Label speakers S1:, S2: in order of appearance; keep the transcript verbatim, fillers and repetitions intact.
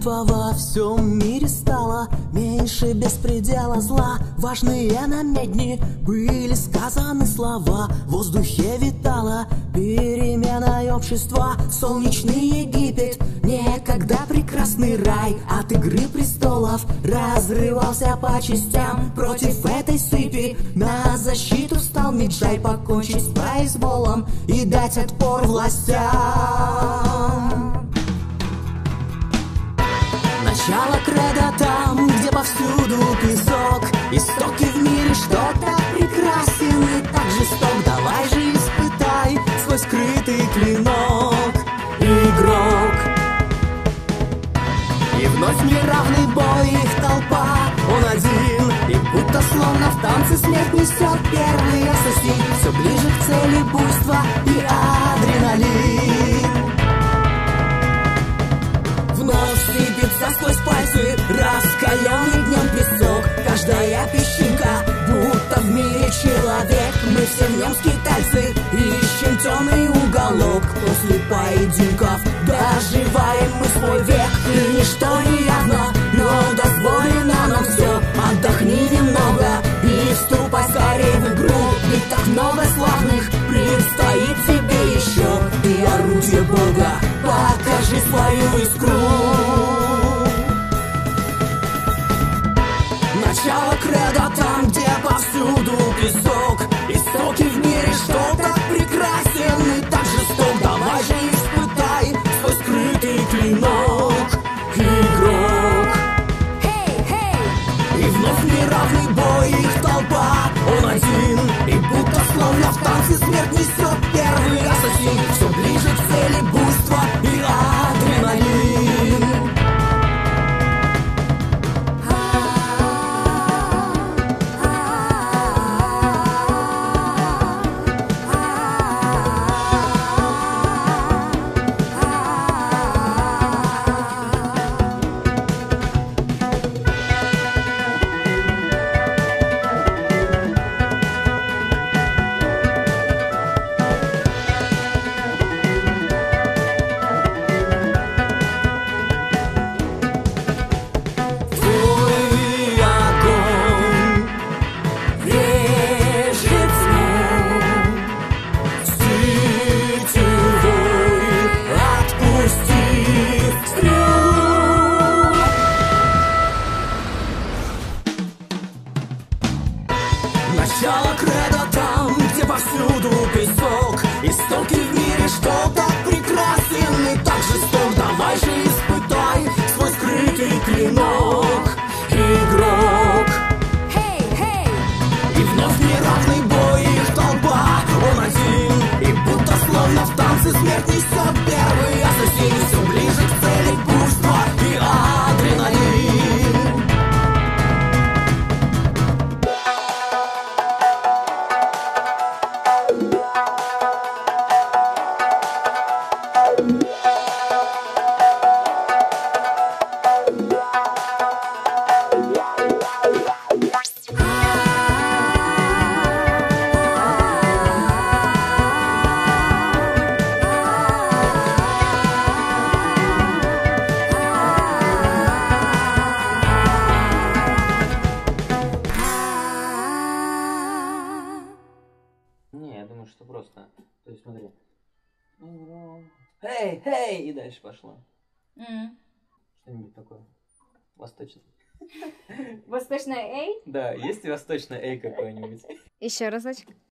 S1: Битва во всем мире стала меньше беспредела зла. Важные на медне были сказаны слова. В воздухе витала перемена общества. Солнечный Египет, некогда прекрасный рай, от Игры престолов разрывался по частям. Против этой сыпи на защиту встал Меджай, покончить с произволом и дать отпор властям. Начало кредо там, где повсюду песок. Истоки в мире, что так прекрасен и так жесток. Давай же испытай свой скрытый клинок, игрок. И вновь неравный бой, их толпа, он один. И будто словно в танце смерть несет первый ассасин. Все ближе к цели буйства и адреналин. Вновь сыпется сквозь пальцы раскаленный днем песок. Каждая песчинка, будто в мире человек. Мы все в нем скитальцы, ищем темный уголок. После поединков доживаем мы свой век. И ничто не явно, но дозволено нам все. Отдохни немного и вступай скорее в игру. Ведь так много славных предстоит тебе еще. Ты орудие Бога, покажи свою искру. Начало кредо там, где повсюду песок. Истоки в мире, что так прекрасен и так жесток. Давай же испытай свой скрытый клинок, игрок.
S2: Hey, hey.
S1: И вновь неравный бой, их толпа, он один. И будто словно в танце смерть несет первый ассасин. Все ближе к цели буйства и адреналин. Начало кредо там, где повсюду песок. Истоки в мире, что так прекрасен и так жесток. Давай же испытай свой скрытый клинок, игрок.
S2: Hey, hey.
S1: И вновь неравный бой, их толпа, он один. И будто словно в танце смерть несет первый ассасин. Все ближе к цели буйства и адреналин.
S3: Не, я думаю, что просто. То есть смотри. Эй, эй! И дальше пошло.
S2: М.
S3: Что-нибудь такое. Восточное.
S2: Восточная Эй?
S3: Да, есть и восточное эй какое-нибудь.
S2: Еще разочек.